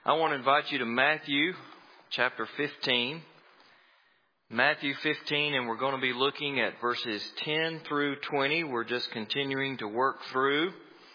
I want to invite you to Matthew chapter 15. Matthew 15, and we're going to be looking at verses 10 through 20. We're just continuing to work through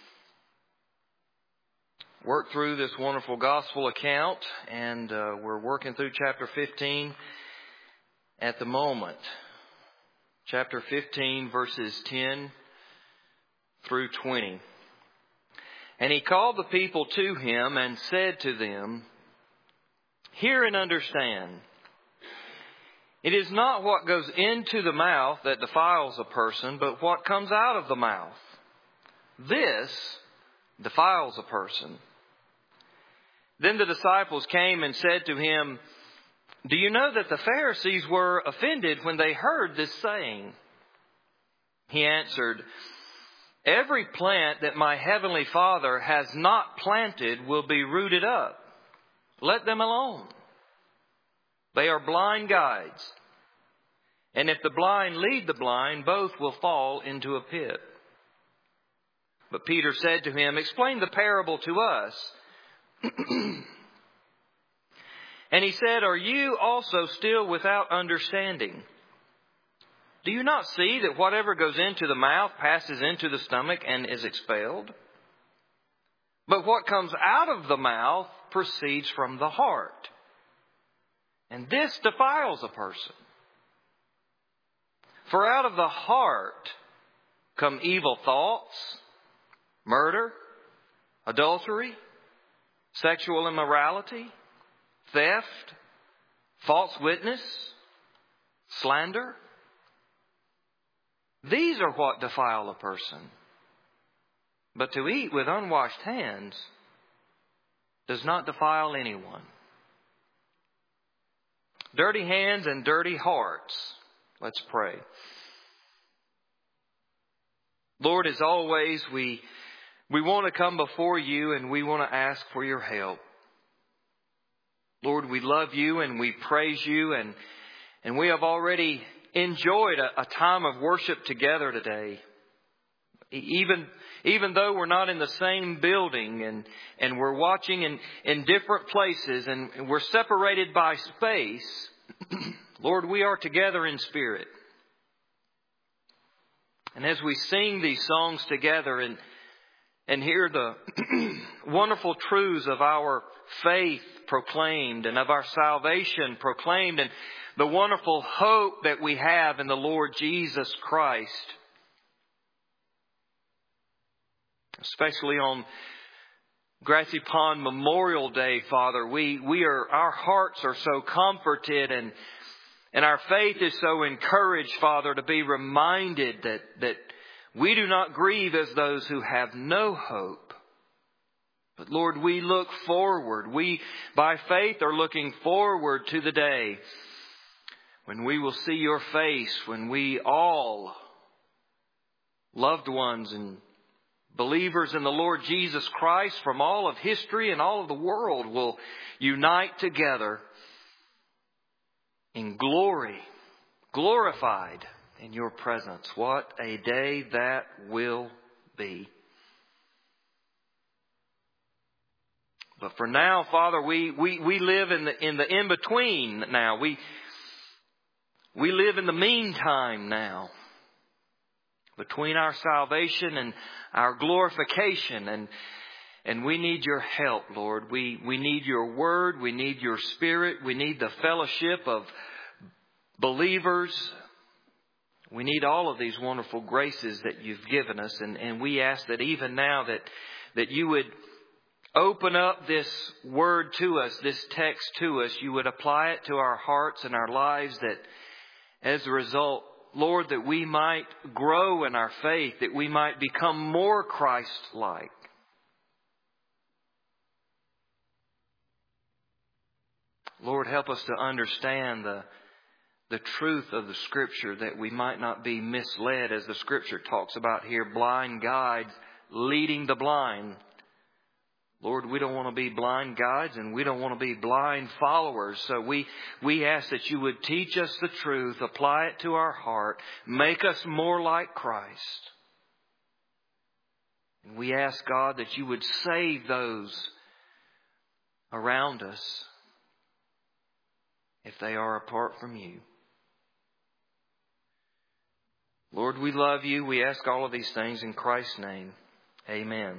this wonderful gospel account, and we're working through chapter 15 at the moment. Chapter 15, verses 10 through 20. And he called the people to him and said to them, "Hear and understand. It is not what goes into the mouth that defiles a person, but what comes out of the mouth. This defiles a person." Then the disciples came and said to him, "Do you know that the Pharisees were offended when they heard this saying?" He answered, "Every plant that my heavenly Father has not planted will be rooted up. Let them alone. They are blind guides. And if the blind lead the blind, both will fall into a pit." But Peter said to him, "Explain the parable to us." And he said, "Are you also still without understanding? Do you not see that whatever goes into the mouth passes into the stomach and is expelled? But what comes out of the mouth proceeds from the heart. And this defiles a person. For out of the heart come evil thoughts, murder, adultery, sexual immorality, theft, false witness, slander. These are what defile a person. But to eat with unwashed hands does not defile anyone." Dirty hands and dirty hearts. Let's pray. Lord, as always, we want to come before you and we want to ask for your help. Lord, we love you and we praise you, and we have already enjoyed a time of worship together today. Even though we're not in the same building and we're watching in different places and we're separated by space, Lord, we are together in spirit. And as we sing these songs together and hear the wonderful truths of our faith proclaimed and of our salvation proclaimed and the wonderful hope that we have in the Lord Jesus Christ, especially on Grassy Pond Memorial Day, Father, our hearts are so comforted and our faith is so encouraged, Father, to be reminded that we do not grieve as those who have no hope. But Lord, we look forward. We, by faith, are looking forward to the day when we will see your face, when we all, loved ones and believers in the Lord Jesus Christ from all of history and all of the world, will unite together in glory, glorified in your presence. What a day that will be. But for now, Father, we live in the in-between now. We live in the meantime now, between our salvation and our glorification. And we need your help, Lord. We need your word. We need your spirit. We need the fellowship of believers. We need all of these wonderful graces that you've given us. And we ask that even now that you would open up this word to us, this text to us. You would apply it to our hearts and our lives, that as a result, Lord, that we might grow in our faith, that we might become more Christ-like. Lord, help us to understand the truth of the Scripture, that we might not be misled, as the Scripture talks about here, blind guides leading the blind. Lord, we don't want to be blind guides and we don't want to be blind followers. So we ask that you would teach us the truth, apply it to our heart, make us more like Christ. And we ask, God, that you would save those around us if they are apart from you. Lord, we love you. We ask all of these things in Christ's name. Amen.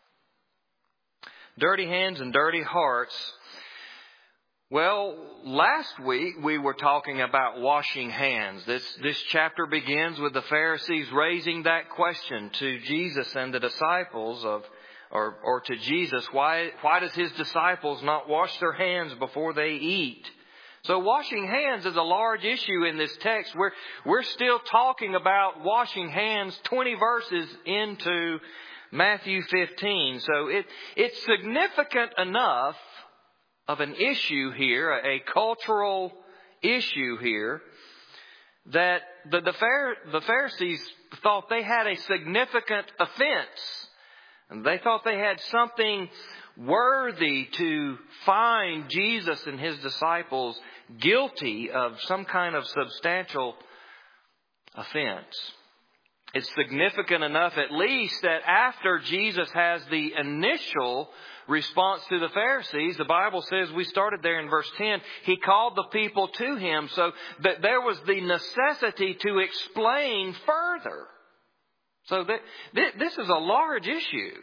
Dirty hands and dirty hearts. Well, last week we were talking about washing hands. This chapter begins with the Pharisees raising that question to Jesus and the disciples or to Jesus. Why does his disciples not wash their hands before they eat? So washing hands is a large issue in this text. We're still talking about washing hands 20 verses into Matthew 15. So it's significant enough of an issue here, a cultural issue here, that the Pharisees thought they had a significant offense. And they thought they had something worthy to find Jesus and his disciples guilty of some kind of substantial offense. It's significant enough at least that after Jesus has the initial response to the Pharisees, the Bible says, we started there in verse 10, he called the people to him, so that there was the necessity to explain further. So this is a large issue.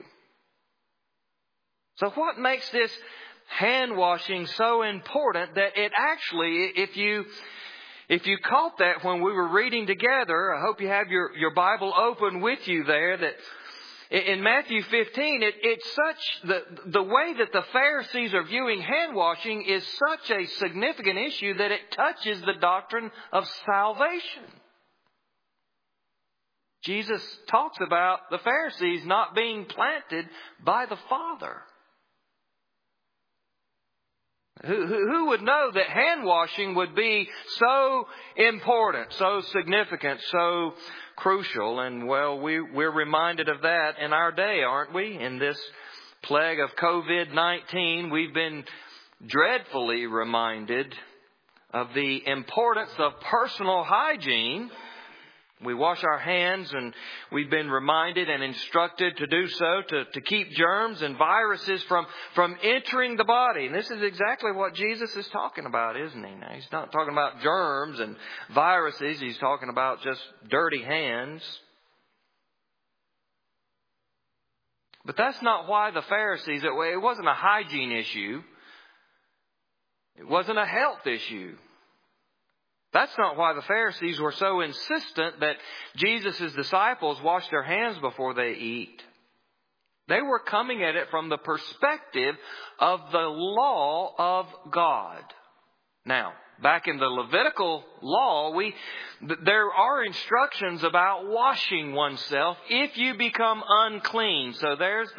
So what makes this hand washing so important that it actually, if you caught that when we were reading together, I hope you have your Bible open with you there, that in Matthew 15, it's such, the way that the Pharisees are viewing hand washing is such a significant issue that it touches the doctrine of salvation. Jesus talks about the Pharisees not being planted by the Father. Who would know that hand washing would be so important, so significant, so crucial? And well, we're reminded of that in our day, aren't we? In this plague of COVID-19, we've been dreadfully reminded of the importance of personal hygiene. We wash our hands, and we've been reminded and instructed to do so to keep germs and viruses from entering the body. And this is exactly what Jesus is talking about, isn't he? Now, he's not talking about germs and viruses. He's talking about just dirty hands. But that's not why the Pharisees, it wasn't a hygiene issue. It wasn't a health issue. That's not why the Pharisees were so insistent that Jesus' disciples wash their hands before they eat. They were coming at it from the perspective of the law of God. Now, back in the Levitical law, there are instructions about washing oneself if you become unclean. So there's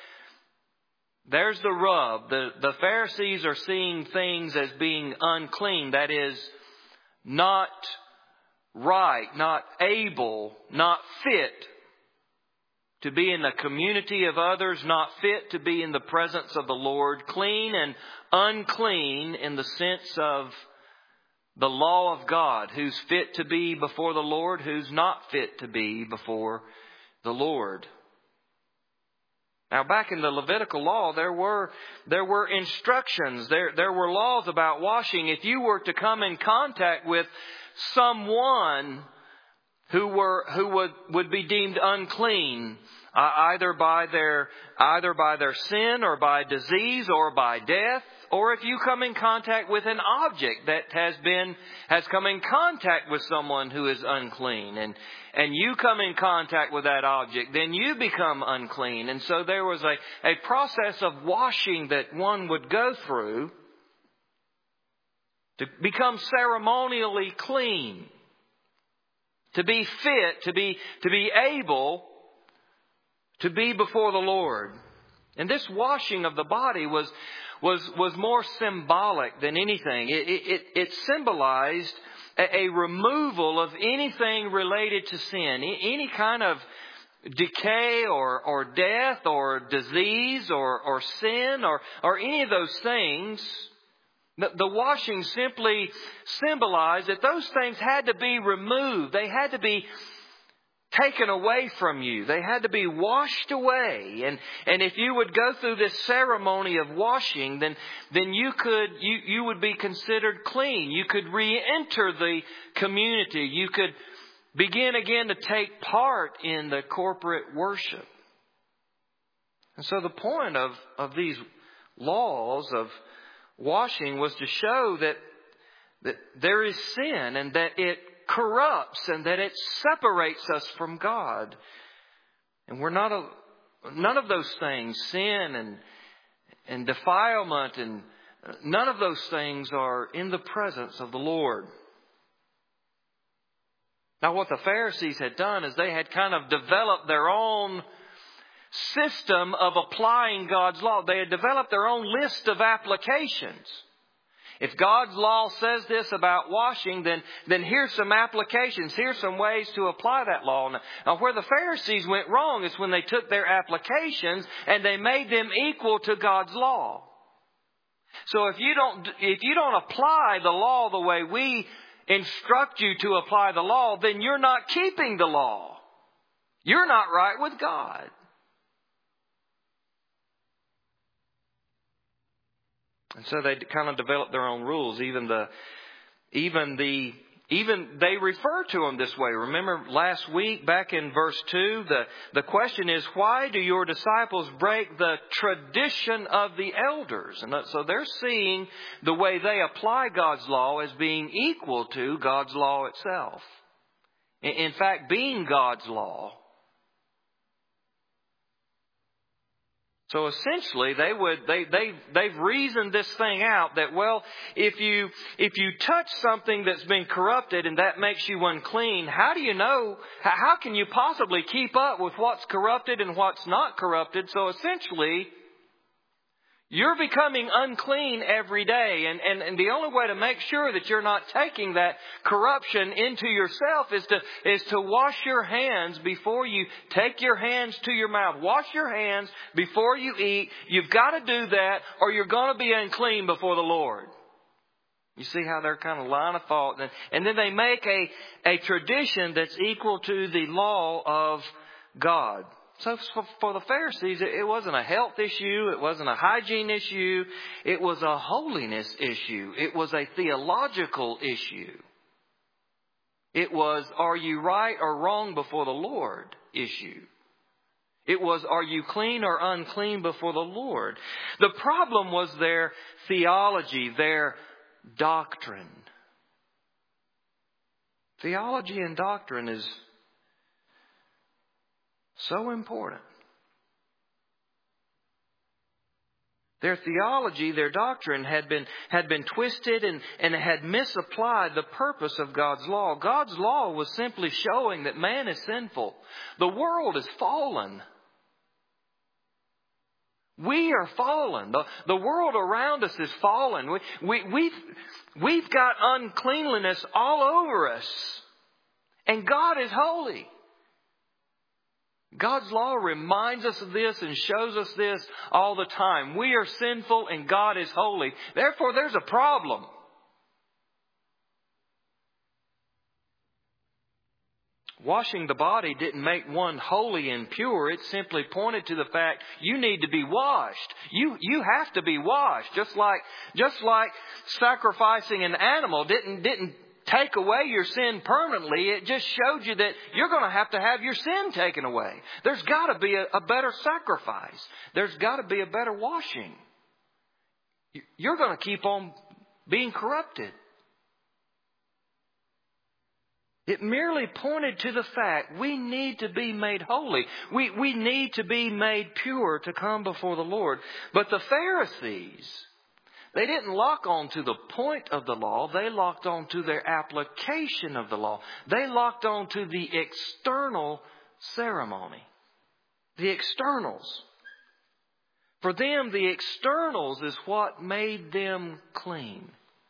the rub. The Pharisees are seeing things as being unclean. That is, not right, not able, not fit to be in the community of others, not fit to be in the presence of the Lord, clean and unclean in the sense of the law of God, who's fit to be before the Lord, who's not fit to be before the Lord. Now, back in the Levitical law, there were instructions. There were laws about washing. If you were to come in contact with someone who would be deemed unclean, either by their sin or by disease or by death, or if you come in contact with an object that has come in contact with someone who is unclean, and you come in contact with that object, then you become unclean. And so there was a process of washing that one would go through to become ceremonially clean, to be fit, to be able to be before the Lord. And this washing of the body was more symbolic than anything. It symbolized a removal of anything related to sin, any kind of decay or death or disease or sin or any of those things. The washing simply symbolized that those things had to be removed. They had to be taken away from you. They had to be washed away. And if you would go through this ceremony of washing, then you would be considered clean. You could re-enter the community. You could begin again to take part in the corporate worship. And so the point of these laws of washing was to show that there is sin and that it corrupts and that it separates us from God. And we're none of those things, sin and defilement, and none of those things are in the presence of the Lord. Now, what the Pharisees had done is they had kind of developed their own system of applying God's law. They had developed their own list of applications. If God's law says this about washing, then here's some applications. Here's some ways to apply that law. Now, where the Pharisees went wrong is when they took their applications and they made them equal to God's law. So if you don't apply the law the way we instruct you to apply the law, then you're not keeping the law. You're not right with God. And so they kind of developed their own rules. Even they refer to them this way. Remember last week, back in verse 2, the question is, why do your disciples break the tradition of the elders? And so they're seeing the way they apply God's law as being equal to God's law itself. In fact, being God's law. So essentially, they've reasoned this thing out that, well, if you touch something that's been corrupted and that makes you unclean, how do you know? How can you possibly keep up with what's corrupted and what's not corrupted? So essentially, you're becoming unclean every day. And the only way to make sure that you're not taking that corruption into yourself is to wash your hands before you take your hands to your mouth. Wash your hands before you eat. You've got to do that or you're going to be unclean before the Lord. You see how they're kind of line of thought. And then they make a tradition that's equal to the law of God. So for the Pharisees, it wasn't a health issue. It wasn't a hygiene issue. It was a holiness issue. It was a theological issue. It was, are you right or wrong before the Lord issue. It was, are you clean or unclean before the Lord? The problem was their theology, their doctrine. Theology and doctrine is so important. Their theology, their doctrine had been twisted and had misapplied the purpose of God's law. God's law was simply showing that man is sinful. The world is fallen. We are fallen. The world around us is fallen. We've got uncleanliness all over us. And God is holy. God's law reminds us of this and shows us this all the time. We are sinful and God is holy. Therefore, there's a problem. Washing the body didn't make one holy and pure. It simply pointed to the fact you need to be washed. You have to be washed. Just like sacrificing an animal didn't take away your sin permanently. It just showed you that you're going to have your sin taken away. There's got to be a better sacrifice. There's got to be a better washing. You're going to keep on being corrupted. It merely pointed to the fact we need to be made holy. We need to be made pure to come before the Lord. But the Pharisees, they didn't lock on to the point of the law. They locked on to their application of the law. They locked on to the external ceremony. The externals. For them, the externals is what made them clean.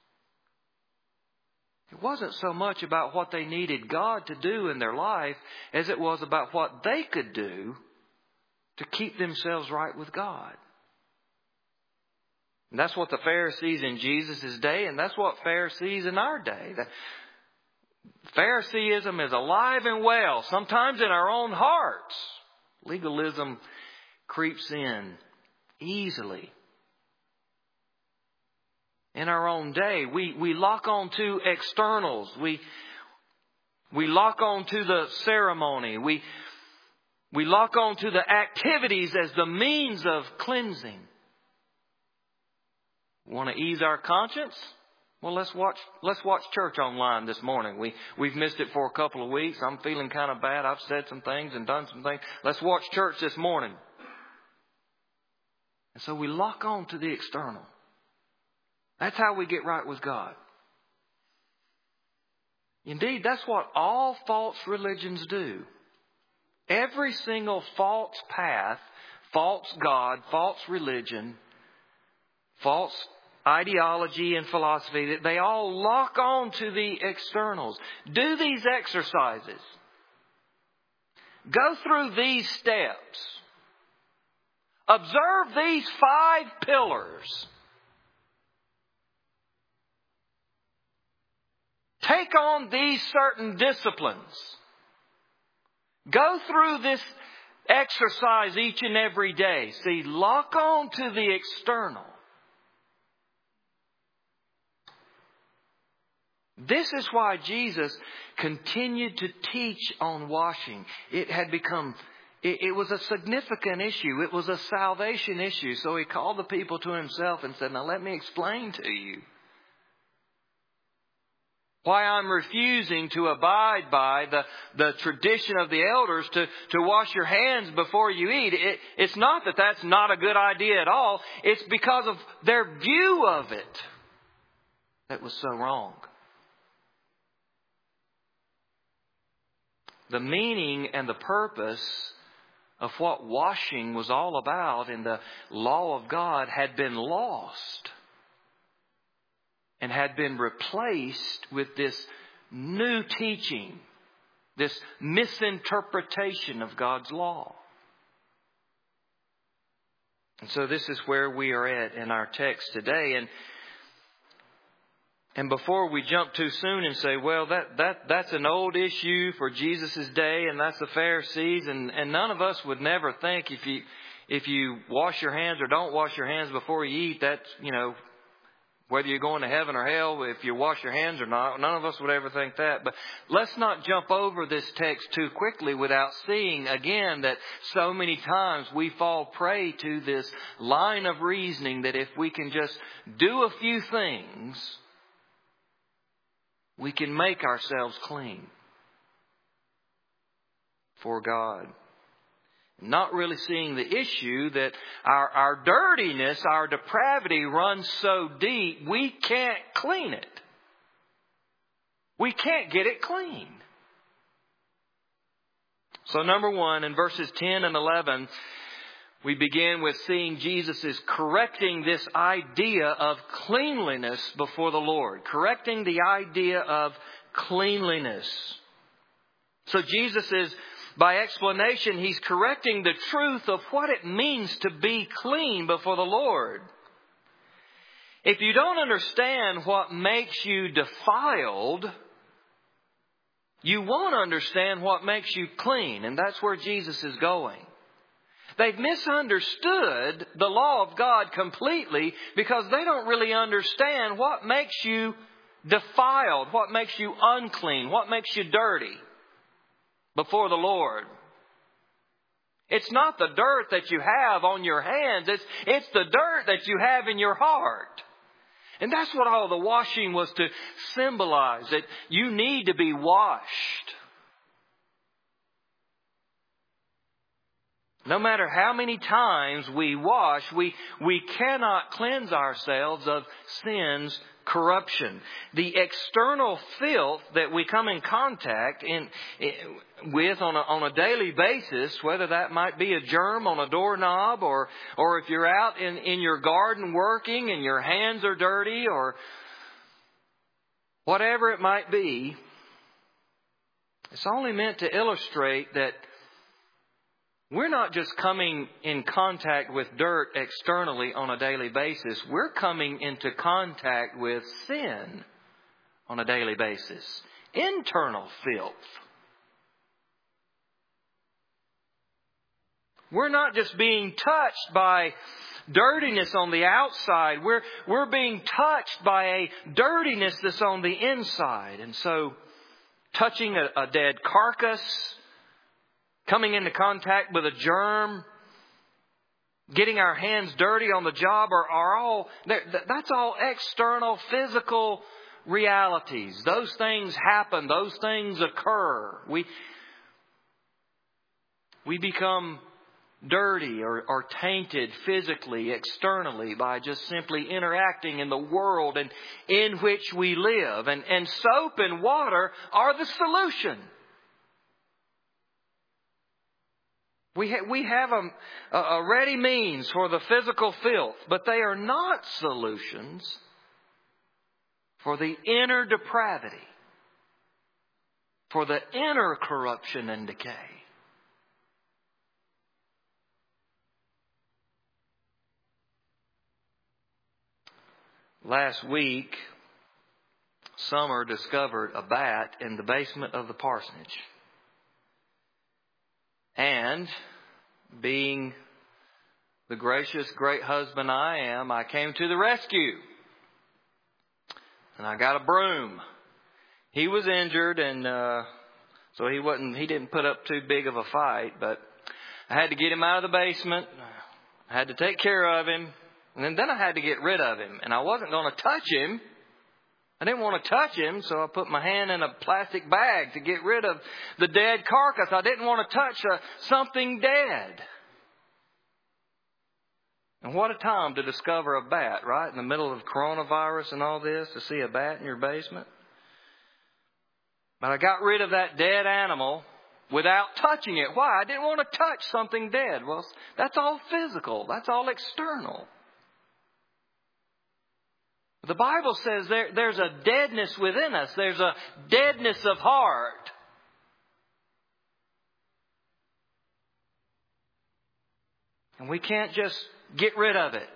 It wasn't so much about what they needed God to do in their life as it was about what they could do to keep themselves right with God. And that's what the Pharisees in Jesus' day, and that's what Pharisees in our day. Phariseeism is alive and well, sometimes in our own hearts. Legalism creeps in easily. In our own day, we lock on to externals. We lock on to the ceremony. We lock on to the activities as the means of cleansing. Want to ease our conscience? Well, let's watch church online this morning. We've missed it for a couple of weeks. I'm feeling kind of bad. I've said some things and done some things. Let's watch church this morning. And so we lock on to the external. That's how we get right with God. Indeed, that's what all false religions do. Every single false path, false God, false religion, false ideology and philosophy, they all lock on to the externals. Do these exercises. Go through these steps. Observe these 5 pillars. Take on these certain disciplines. Go through this exercise each and every day. See, lock on to the external. This is why Jesus continued to teach on washing. It had become, it was a significant issue. It was a salvation issue. So He called the people to Himself and said, now let me explain to you why I'm refusing to abide by the tradition of the elders to wash your hands before you eat. It's not that that's not a good idea at all. It's because of their view of it that was so wrong. The meaning and the purpose of what washing was all about in the law of God had been lost and had been replaced with this new teaching, this misinterpretation of God's law. And so this is where we are at in our text today. And before we jump too soon and say, well, that's an old issue for Jesus' day, and that's the Pharisees, and none of us would never think if you wash your hands or don't wash your hands before you eat, that's, whether you're going to heaven or hell, if you wash your hands or not, none of us would ever think that. But let's not jump over this text too quickly without seeing again that so many times we fall prey to this line of reasoning that if we can just do a few things, we can make ourselves clean for God. Not really seeing the issue that our dirtiness, our depravity runs so deep, we can't clean it. We can't get it clean. So number 1, in verses 10 and 11, we begin with seeing Jesus is correcting this idea of cleanliness before the Lord. Correcting the idea of cleanliness. So Jesus is, by explanation, He's correcting the truth of what it means to be clean before the Lord. If you don't understand what makes you defiled, you won't understand what makes you clean. And that's where Jesus is going. They've misunderstood the law of God completely because they don't really understand what makes you defiled, what makes you unclean, what makes you dirty before the Lord. It's not the dirt that you have on your hands. It's the dirt that you have in your heart. And that's what all the washing was to symbolize, that you need to be washed. No matter how many times we wash, we cannot cleanse ourselves of sin's corruption. The external filth that we come in contact with on a daily basis, whether that might be a germ on a doorknob or if you're out in your garden working and your hands are dirty or whatever it might be, it's only meant to illustrate that we're not just coming in contact with dirt externally on a daily basis. We're coming into contact with sin on a daily basis. internal filth. We're not just being touched by dirtiness on the outside. We're being touched by a dirtiness that's on the inside. And so, touching a dead carcass, coming into contact with a germ, getting our hands dirty on the job are all, that's all external physical realities. Those things happen. Those things occur. We become dirty or tainted physically, externally, by just simply interacting in the world and in which we live. And soap and water are the solution. We have a ready means for the physical filth, but they are not solutions for the inner depravity, for the inner corruption and decay. Last week, Summer discovered a bat in the basement of the parsonage. And, being the gracious, great husband I am, I came to the rescue. And I got a broom. He was injured, and so he didn't put up too big of a fight, but I had to get him out of the basement. I had to take care of him. And then I had to get rid of him. And I wasn't going to touch him. I didn't want to touch him, so I put my hand in a plastic bag to get rid of the dead carcass. I didn't want to touch something dead. And what a time to discover a bat, right? In the middle of coronavirus and all this, to see a bat in your basement. But I got rid of that dead animal without touching it. Why? I didn't want to touch something dead. Well, that's all physical. That's all external. The Bible says there's a deadness within us. There's a deadness of heart. And we can't just get rid of it.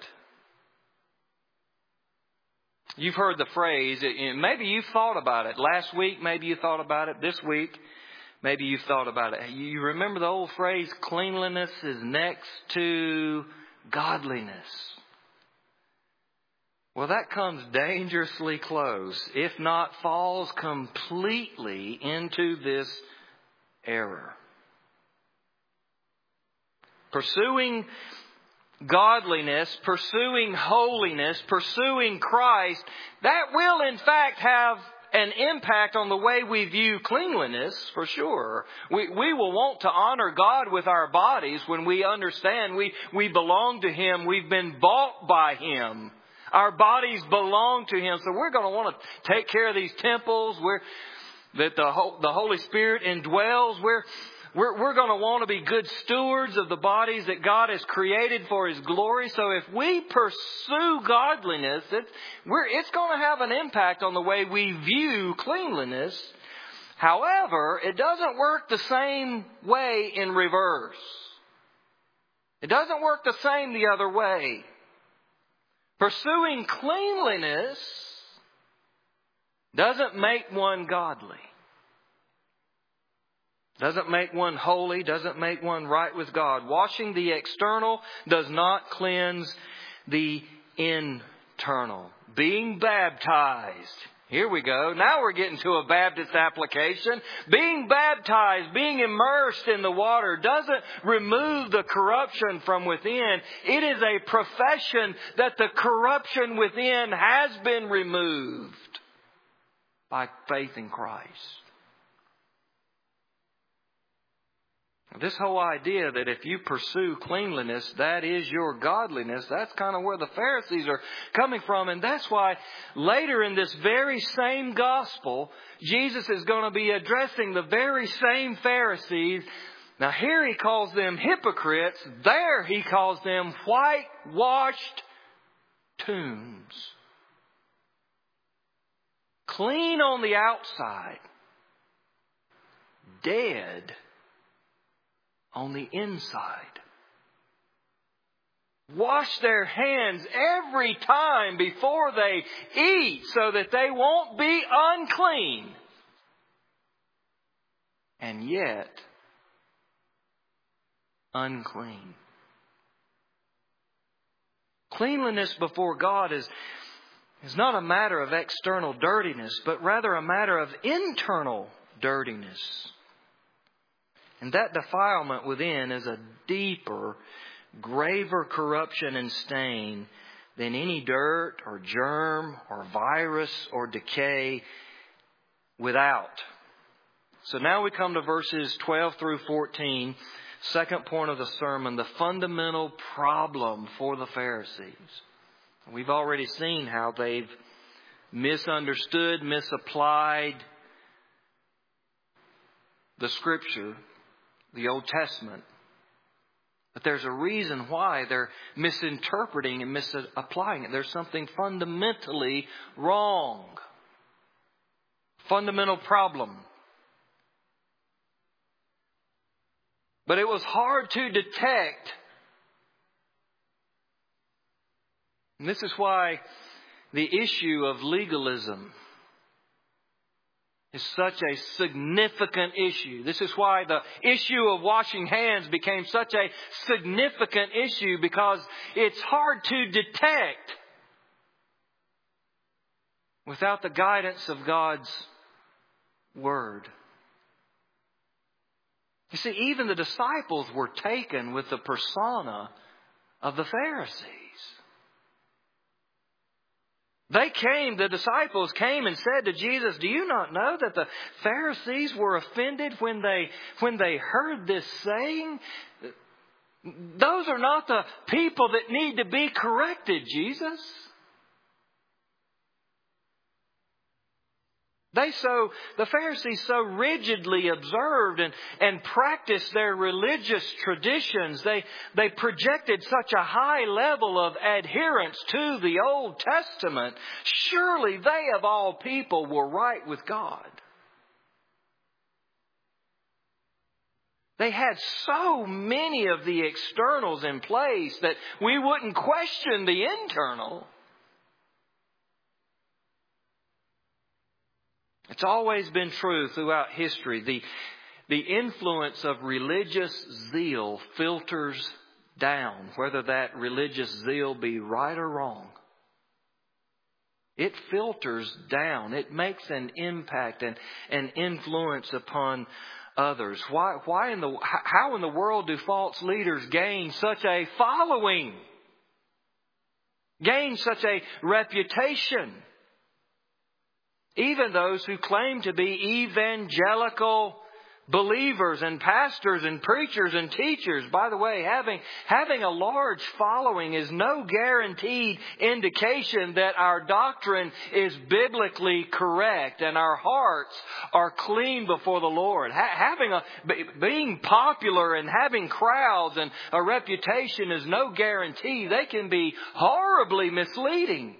You've heard the phrase, maybe you've thought about it. Last week, maybe you thought about it. This week, maybe you've thought about it. You remember the old phrase, cleanliness is next to godliness. Well, that comes dangerously close, if not falls completely into this error. Pursuing godliness, pursuing holiness, pursuing Christ, that will in fact have an impact on the way we view cleanliness, for sure. We will want to honor God with our bodies when we understand we belong to Him. We've been bought by Him. Our bodies belong to Him. So we're going to want to take care of these temples that the Holy Spirit indwells. We're going to want to be good stewards of the bodies that God has created for His glory. So if we pursue godliness, it's going to have an impact on the way we view cleanliness. However, it doesn't work the same way in reverse. It doesn't work the same the other way. Pursuing cleanliness doesn't make one godly. Doesn't make one holy, doesn't make one right with God. Washing the external does not cleanse the internal. Being baptized. Here we go. Now we're getting to a Baptist application. Being baptized, being immersed in the water doesn't remove the corruption from within. It is a profession that the corruption within has been removed by faith in Christ. This whole idea that if you pursue cleanliness, that is your godliness, that's kind of where the Pharisees are coming from. And that's why later in this very same gospel, Jesus is going to be addressing the very same Pharisees. Now here He calls them hypocrites. There He calls them whitewashed tombs. Clean on the outside, dead on the inside. Wash their hands every time before they eat so that they won't be unclean. and yet unclean. Cleanliness before God is not a matter of external dirtiness, but rather a matter of internal dirtiness. And that defilement within is a deeper, graver corruption and stain than any dirt or germ or virus or decay without. So now we come to verses 12 through 14. Second point of the sermon, the fundamental problem for the Pharisees. We've already seen how they've misunderstood, misapplied the Scripture, the Old Testament. But there's a reason why they're misinterpreting and misapplying it. There's something fundamentally wrong. Fundamental problem. But it was hard to detect. And this is why the issue of legalism is such a significant issue. This is why the issue of washing hands became such a significant issue, because it's hard to detect without the guidance of God's Word. You see, even the disciples were taken with the persona of the Pharisees. The disciples came and said to Jesus, "Do you not know that the Pharisees were offended when they heard this saying? Those are not the people that need to be corrected, Jesus." The Pharisees so rigidly observed and practiced their religious traditions. They projected such a high level of adherence to the Old Testament. Surely they of all people were right with God. They had so many of the externals in place that we wouldn't question the internal. It's always been true throughout history. The influence of religious zeal filters down, whether that religious zeal be right or wrong. It filters down. It makes an impact and an influence upon others. How in the world do false leaders gain such a following? Gain such a reputation? Even those who claim to be evangelical believers and pastors and preachers and teachers. By the way, having a large following is no guaranteed indication that our doctrine is biblically correct and our hearts are clean before the Lord. Being popular and having crowds and a reputation is no guarantee. They can be horribly misleading.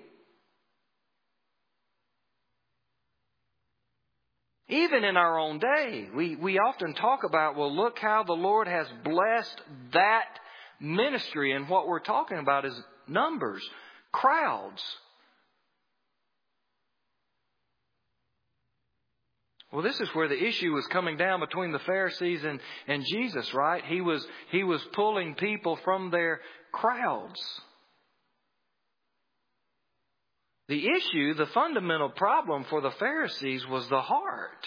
Even in our own day, we often talk about, well, look how the Lord has blessed that ministry. And what we're talking about is numbers, crowds. Well, this is where the issue was coming down between the Pharisees and Jesus, right? He was pulling people from their crowds. The issue, the fundamental problem for the Pharisees was the heart.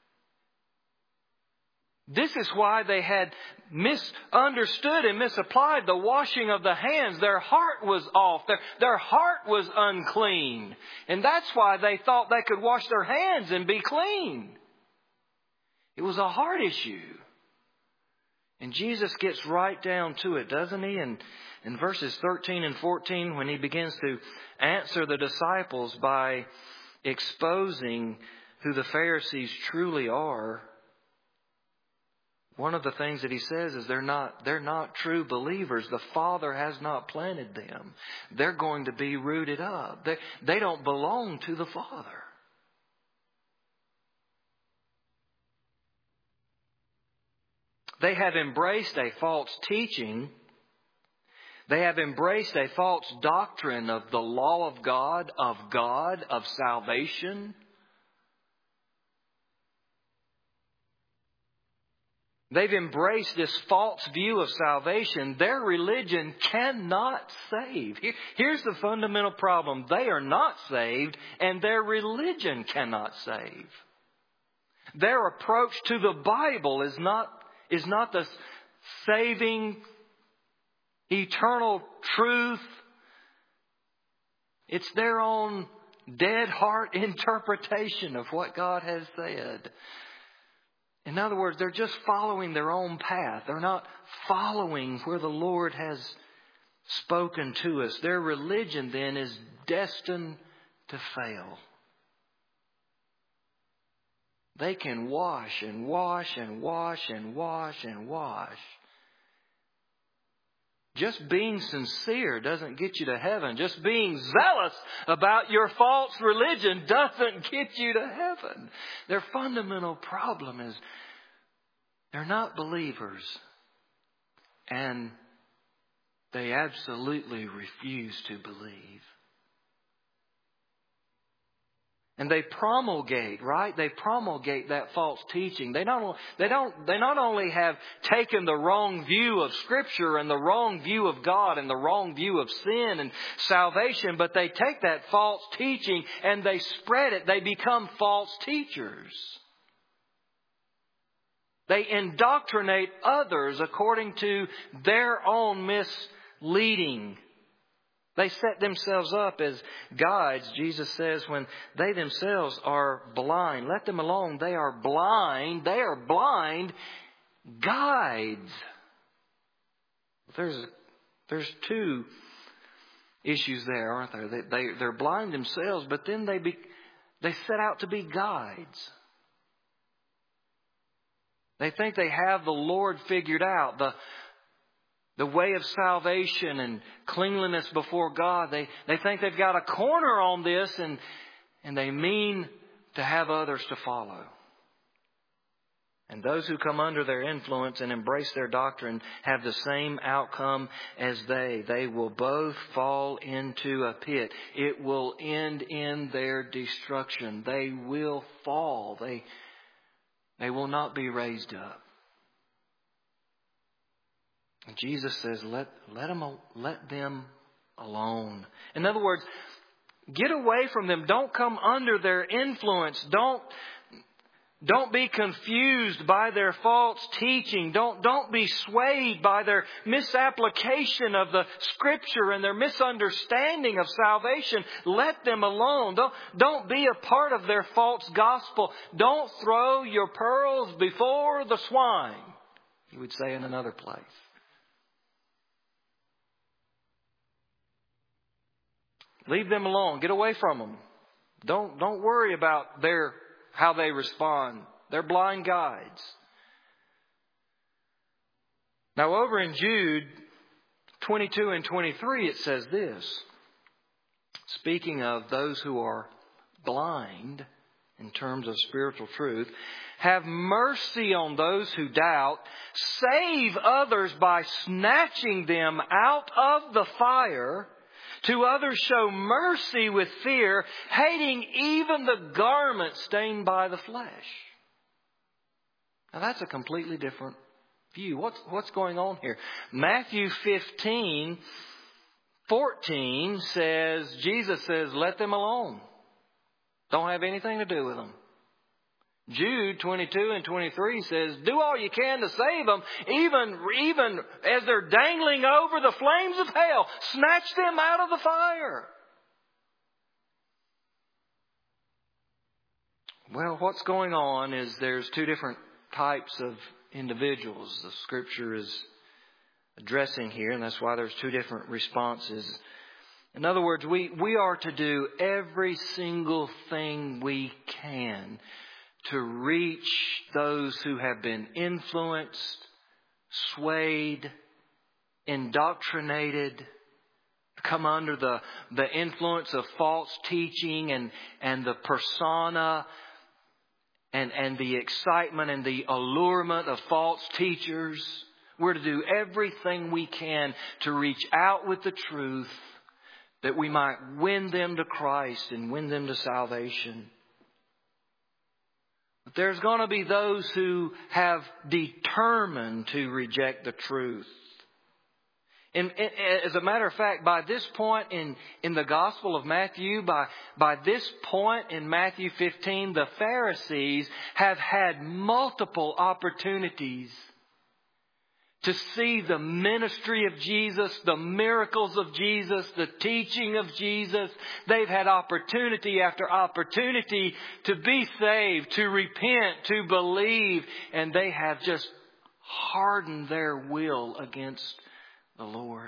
This is why they had misunderstood and misapplied the washing of the hands. Their heart was off. Their heart was unclean. And that's why they thought they could wash their hands and be clean. It was a heart issue. And Jesus gets right down to it, doesn't he? And in verses 13 and 14, when he begins to answer the disciples by exposing who the Pharisees truly are, one of the things that he says is they're not true believers. The Father has not planted them. They're going to be rooted up. They don't belong to the Father. They have embraced a false teaching. They have embraced a false doctrine of the law of God, of salvation. They've embraced this false view of salvation. Their religion cannot save. Here's the fundamental problem. They are not saved, and their religion cannot save. Their approach to the Bible is not the saving, eternal truth. It's their own dead heart interpretation of what God has said. In other words, they're just following their own path. They're not following where the Lord has spoken to us. Their religion then is destined to fail. They can wash and wash and wash and wash and wash. Just being sincere doesn't get you to heaven. Just being zealous about your false religion doesn't get you to heaven. Their fundamental problem is they're not believers. And they absolutely refuse to believe. And they promulgate, right? They promulgate that false teaching. They not only have taken the wrong view of Scripture and the wrong view of God and the wrong view of sin and salvation, but they take that false teaching and they spread it. They become false teachers. They indoctrinate others according to their own misleading. They set themselves up as guides, Jesus says, when they themselves are blind. Let them alone. They are blind. They are blind guides. There's two issues there, aren't there? They're blind themselves, but then they set out to be guides. They think they have the Lord figured out. The way of salvation and cleanliness before God. They think they've got a corner on this and they mean to have others to follow. And those who come under their influence and embrace their doctrine have the same outcome as they. They will both fall into a pit. It will end in their destruction. They will fall. They will not be raised up. And Jesus says, let them alone. In other words, get away from them. Don't come under their influence. Don't be confused by their false teaching. Don't be swayed by their misapplication of the Scripture and their misunderstanding of salvation. Let them alone. Don't be a part of their false gospel. Don't throw your pearls before the swine, he would say in another place. Leave them alone. Get away from them. Don't worry about how they respond. They're blind guides. Now over in Jude 22 and 23 it says this. Speaking of those who are blind in terms of spiritual truth. Have mercy on those who doubt. Save others by snatching them out of the fire. To others show mercy with fear, hating even the garment stained by the flesh. Now that's a completely different view. What's going on here? Matthew 15:14 says, Jesus says, let them alone. Don't have anything to do with them. Jude 22 and 23 says, do all you can to save them, even as they're dangling over the flames of hell. Snatch them out of the fire. Well, what's going on is there's two different types of individuals the Scripture is addressing here, and that's why there's two different responses. In other words, we are to do every single thing we can to reach those who have been influenced, swayed, indoctrinated, come under the influence of false teaching and the persona and the excitement and the allurement of false teachers. We're to do everything we can to reach out with the truth that we might win them to Christ and win them to salvation. There's going to be those who have determined to reject the truth. And as a matter of fact, by this point in the Gospel of Matthew, by this point in Matthew 15, the Pharisees have had multiple opportunities to see the ministry of Jesus, the miracles of Jesus, the teaching of Jesus. They've had opportunity after opportunity to be saved, to repent, to believe, and they have just hardened their will against the Lord.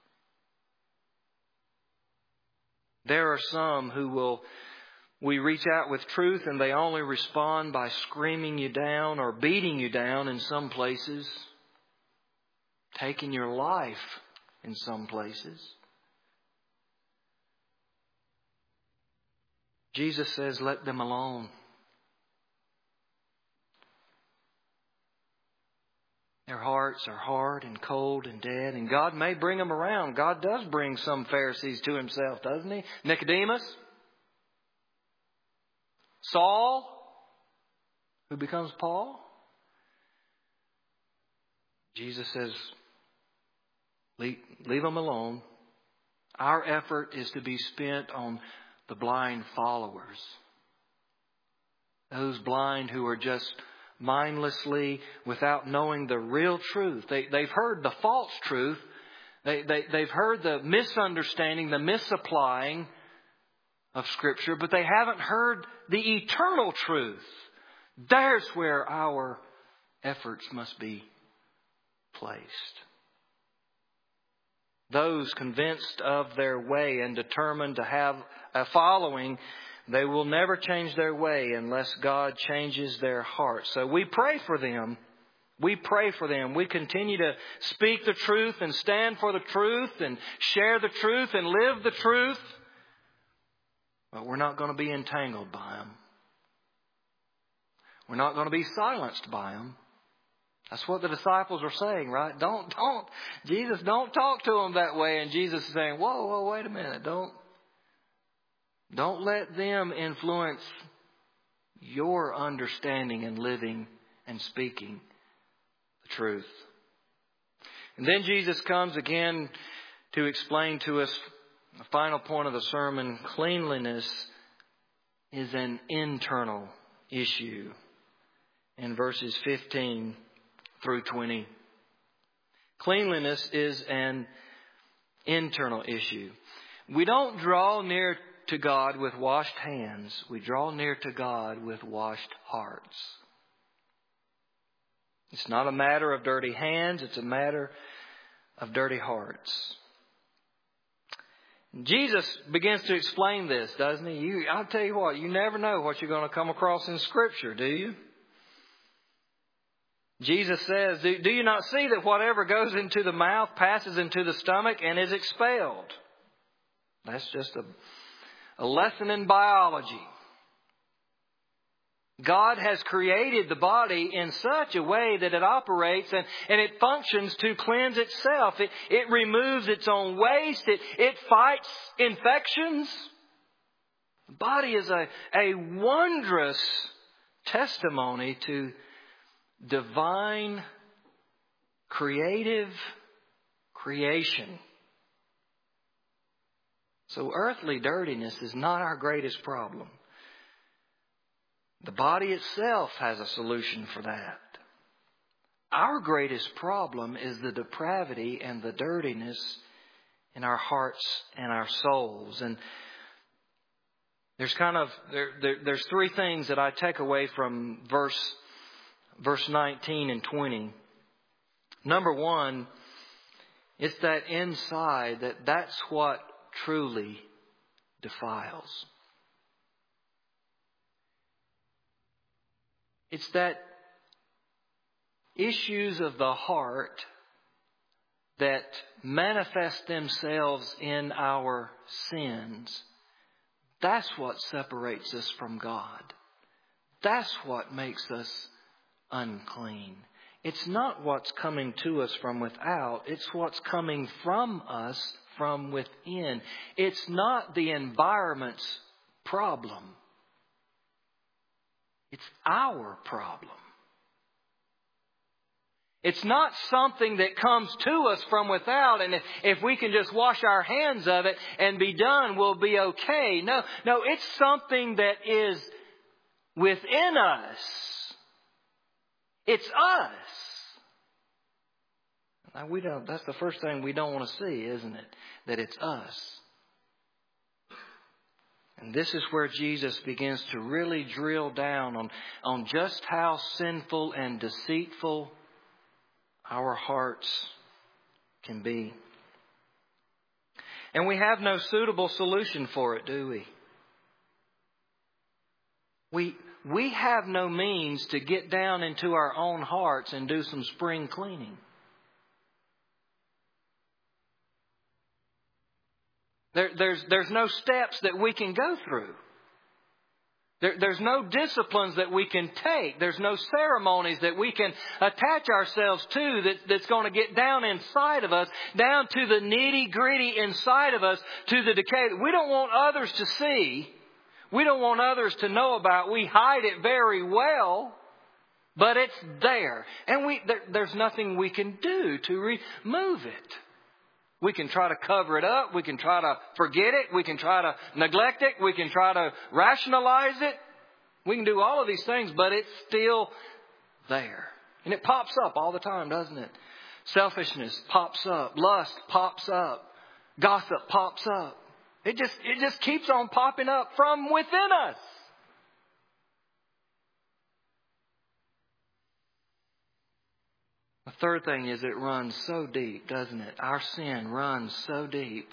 There are some who we reach out with truth and they only respond by screaming you down or beating you down in some places, taking your life in some places. Jesus says, let them alone. Their hearts are hard and cold and dead, and God may bring them around. God does bring some Pharisees to Himself, doesn't He? Nicodemus, Saul, who becomes Paul. Jesus says, leave them alone. Our effort is to be spent on the blind followers. Those blind who are just mindlessly, without knowing the real truth. They've heard the false truth. They've heard the misunderstanding, the misapplying of Scripture, but they haven't heard the eternal truth. There's where our efforts must be placed. Those convinced of their way and determined to have a following, they will never change their way unless God changes their heart. So we pray for them. We pray for them. We continue to speak the truth and stand for the truth and share the truth and live the truth. But we're not going to be entangled by them. We're not going to be silenced by them. That's what the disciples are saying, right? Jesus, don't talk to them that way. And Jesus is saying, whoa, wait a minute. Don't let them influence your understanding and living and speaking the truth. And then Jesus comes again to explain to us the final point of the sermon. Cleanliness is an internal issue in verses 15 through 20. Cleanliness is an internal issue. We don't draw near to God with washed hands. We draw near to God with washed hearts. It's not a matter of dirty hands. It's a matter of dirty hearts. Jesus begins to explain this, doesn't He? I'll tell you what, you never know what you're going to come across in Scripture, do you? Jesus says, do you not see that whatever goes into the mouth passes into the stomach and is expelled? That's just a lesson in biology. God has created the body in such a way that it operates and it functions to cleanse itself. It removes its own waste. It fights infections. The body is a wondrous testimony to divine, creative creation. So earthly dirtiness is not our greatest problem. The body itself has a solution for that. Our greatest problem is the depravity and the dirtiness in our hearts and our souls. And there's there's three things that I take away from verse 19 and 20. Number one, it's that inside that's what truly defiles. It's that issues of the heart that manifest themselves in our sins. That's what separates us from God. That's what makes us unclean. It's not what's coming to us from without. It's what's coming from us from within. It's not the environment's problem. It's our problem. It's not something that comes to us from without, and if we can just wash our hands of it and be done, we'll be okay. No, it's something that is within us. It's us. Now that's the first thing we don't want to see, isn't it? That it's us. And this is where Jesus begins to really drill down on just how sinful and deceitful our hearts can be. And we have no suitable solution for it, do we? We have no means to get down into our own hearts and do some spring cleaning. There's no steps that we can go through. There's no disciplines that we can take. There's no ceremonies that we can attach ourselves to that's going to get down inside of us, down to the nitty-gritty inside of us, to the decay that we don't want others to see. We don't want others to know about. We hide it very well, but it's there. And there's nothing we can do to remove it. We can try to cover it up. We can try to forget it. We can try to neglect it. We can try to rationalize it. We can do all of these things, but it's still there. And it pops up all the time, doesn't it? Selfishness pops up. Lust pops up. Gossip pops up. It just keeps on popping up from within us. The third thing is it runs so deep, doesn't it? Our sin runs so deep.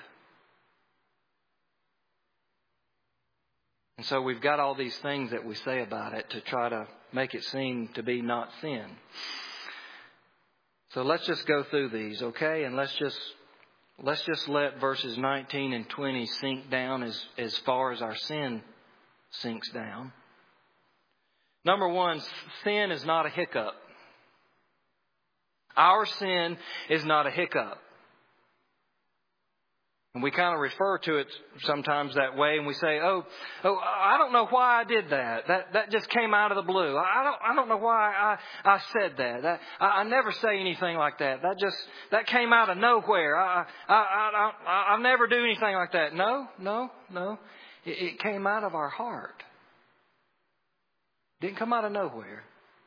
And so we've got all these things that we say about it to try to make it seem to be not sin. So let's just go through these, okay? And let's just let verses 19 and 20 sink down as far as our sin sinks down. Number one, sin is not a hiccup. Our sin is not a hiccup. And we kind of refer to it sometimes that way, and we say, "Oh, I don't know why I did that. That just came out of the blue. I don't know why I said that. I never say anything like that. That came out of nowhere. I never do anything like that." No. It came out of our heart. It didn't come out of nowhere.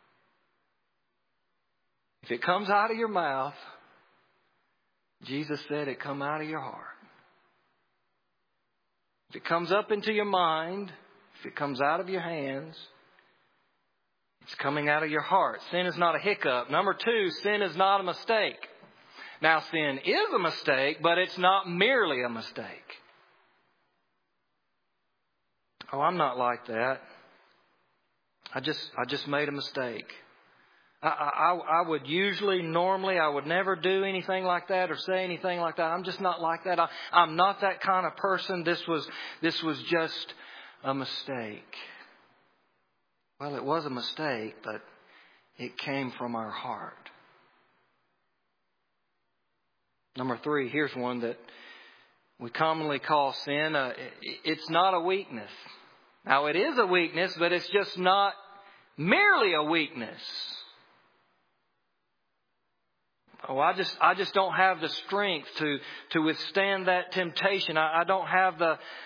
If it comes out of your mouth, Jesus said it come out of your heart. If it comes up into your mind, if it comes out of your hands, it's coming out of your heart. Sin is not a hiccup. Number two, sin is not a mistake. Now, sin is a mistake, but it's not merely a mistake. Oh, I'm not like that. I just made a mistake. I would normally, I would never do anything like that or say anything like that. I'm just not like that. I'm not that kind of person. This was just a mistake. Well, it was a mistake, but it came from our heart. Number three, here's one that we commonly call sin. It's not a weakness. Now, it is a weakness, but it's just not merely a weakness. Oh, I just don't have the strength to withstand that temptation. I don't have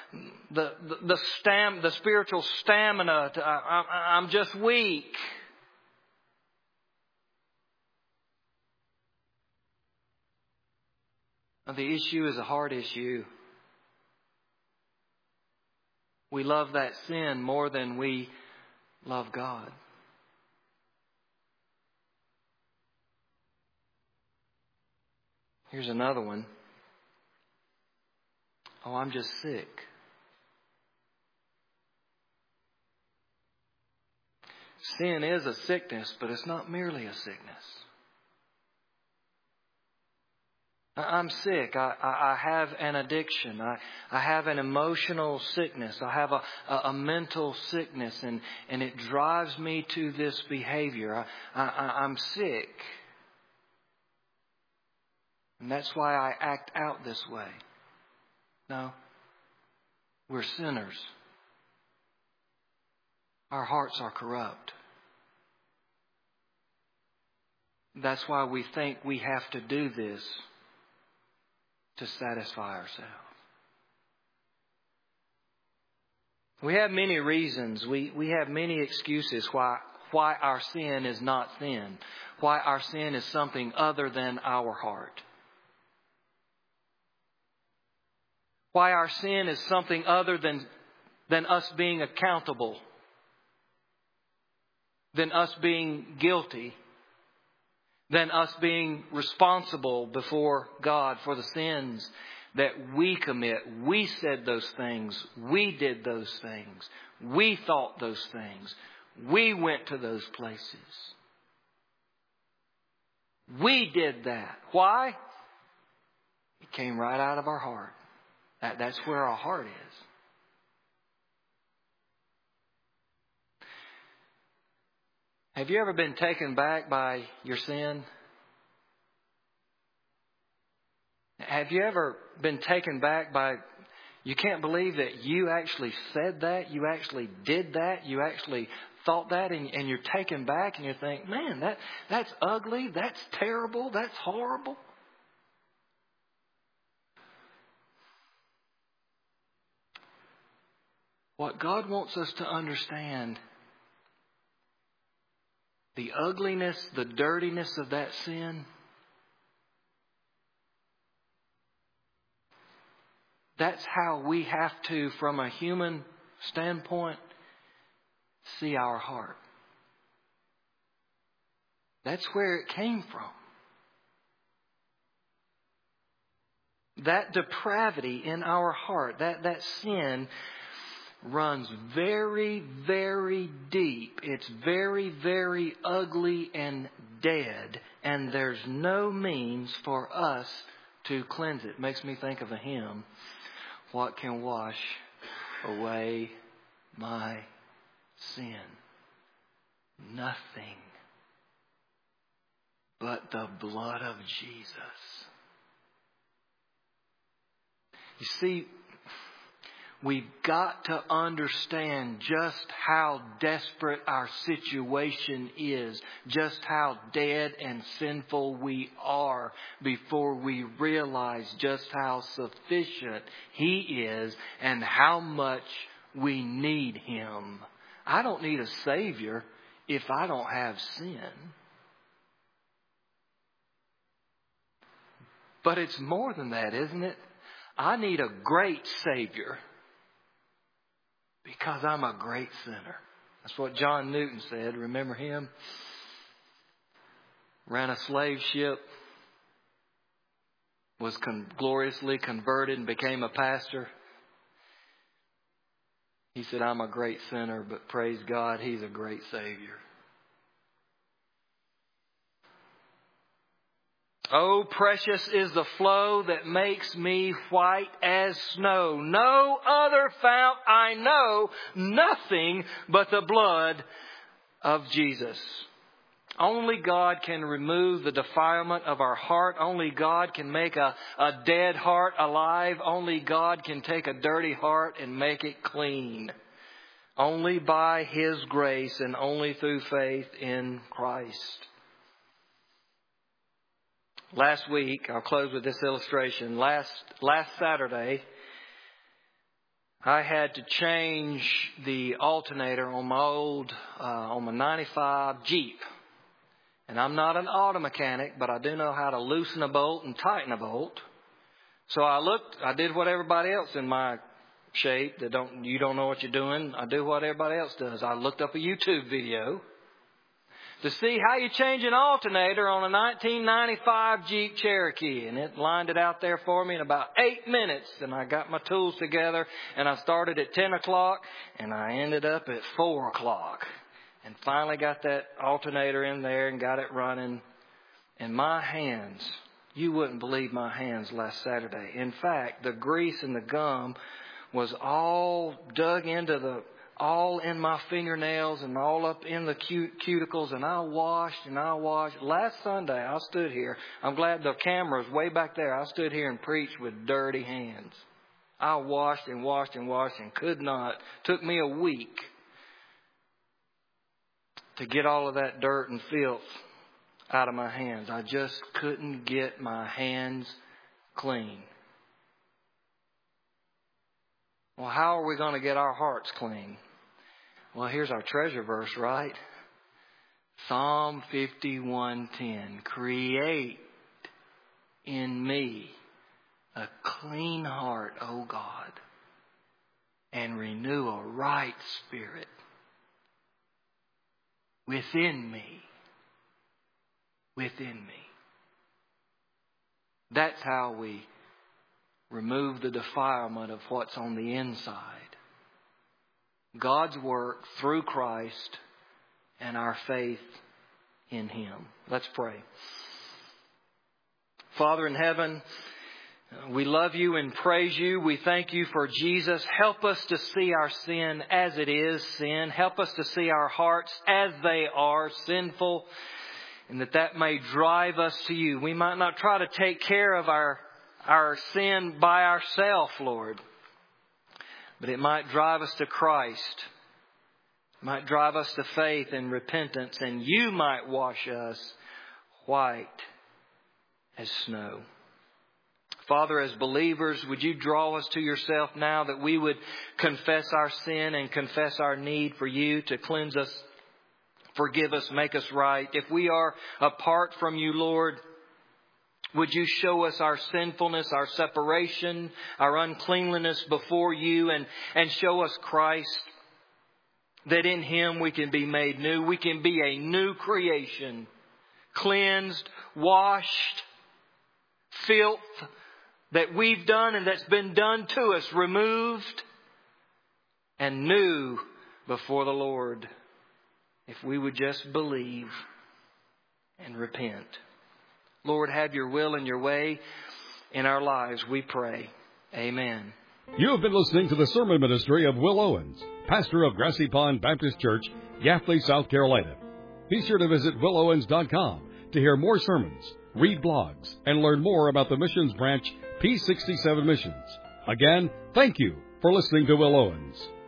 the spiritual stamina. I'm just weak. The issue is a heart issue. We love that sin more than we love God. Here's another one. Oh, I'm just sick. Sin is a sickness, but it's not merely a sickness. I'm sick. I have an addiction. I have an emotional sickness. I have a mental sickness, and it drives me to this behavior. I'm sick. And that's why I act out this way. No, we're sinners. Our hearts are corrupt. That's why we think we have to do this to satisfy ourselves. We have many reasons. We have many excuses why our sin is not sin. Why our sin is something other than our heart. Why our sin is something other than us being accountable. Than us being guilty. Than us being responsible before God for the sins that we commit. We said those things. We did those things. We thought those things. We went to those places. We did that. Why? It came right out of our heart. That's where our heart is. Have you ever been taken back by your sin? Have you ever been taken back by, you can't believe that you actually said that, you actually did that, you actually thought that, and you're taken back and you think, man, that's ugly, that's terrible, that's horrible. What God wants us to understand, the ugliness, the dirtiness of that sin, that's how we have to, from a human standpoint, see our heart. That's where it came from. That depravity in our heart, that sin runs very, very deep. It's very, very ugly and dead. And there's no means for us to cleanse it. Makes me think of a hymn. What can wash away my sin? Nothing but the blood of Jesus. You see, we've got to understand just how desperate our situation is, just how dead and sinful we are before we realize just how sufficient He is and how much we need Him. I don't need a Savior if I don't have sin. But it's more than that, isn't it? I need a great Savior because I'm a great sinner. That's what John Newton said. Remember him? Ran a slave ship, was gloriously converted and became a pastor. He said, I'm a great sinner, but praise God, He's a great Savior. Oh, precious is the flow that makes me white as snow. No other fount I know, nothing but the blood of Jesus. Only God can remove the defilement of our heart. Only God can make a dead heart alive. Only God can take a dirty heart and make it clean. Only by His grace and only through faith in Christ. Last week, I'll close with this illustration. Last Saturday, I had to change the alternator on my 95 Jeep. And I'm not an auto mechanic, but I do know how to loosen a bolt and tighten a bolt. So I did what everybody else in my shape you don't know what you're doing. I do what everybody else does. I looked up a YouTube video to see how you change an alternator on a 1995 Jeep Cherokee. And it lined it out there for me in about 8 minutes. And I got my tools together and I started at 10 o'clock and I ended up at 4 o'clock. And finally got that alternator in there and got it running. And my hands, you wouldn't believe my hands last Saturday. In fact, the grease and the gum was all dug into all in my fingernails and all up in the cuticles, and I washed. Last Sunday, I stood here. I'm glad the camera's way back there. I stood here and preached with dirty hands. I washed and could not. Took me a week to get all of that dirt and filth out of my hands. I just couldn't get my hands clean. Well, how are we going to get our hearts clean? Well, here's our treasure verse, right? Psalm 51:10. Create in me a clean heart, O God, and renew a right spirit within me. Within me. That's how we remove the defilement of what's on the inside. God's work through Christ and our faith in Him. Let's pray. Father in heaven, we love you and praise you. We thank you for Jesus. Help us to see our sin as it is sin. Help us to see our hearts as they are sinful, and that may drive us to you. We might not try to take care of our sin by ourselves, Lord, but it might drive us to Christ. It might drive us to faith and repentance, and you might wash us white as snow. Father, as believers, would you draw us to yourself now, that we would confess our sin and confess our need for you to cleanse us, forgive us, make us right. If we are apart from you, Lord, would you show us our sinfulness, our separation, our uncleanliness before you, and show us Christ, that in Him we can be made new. We can be a new creation, cleansed, washed, filth that we've done and that's been done to us, removed, and new before the Lord, if we would just believe and repent. Lord, have your will and your way in our lives, we pray. Amen. You have been listening to the sermon ministry of Will Owens, pastor of Grassy Pond Baptist Church, Yafley, South Carolina. Be sure to visit willowens.com to hear more sermons, read blogs, and learn more about the missions branch P67 Missions. Again, thank you for listening to Will Owens.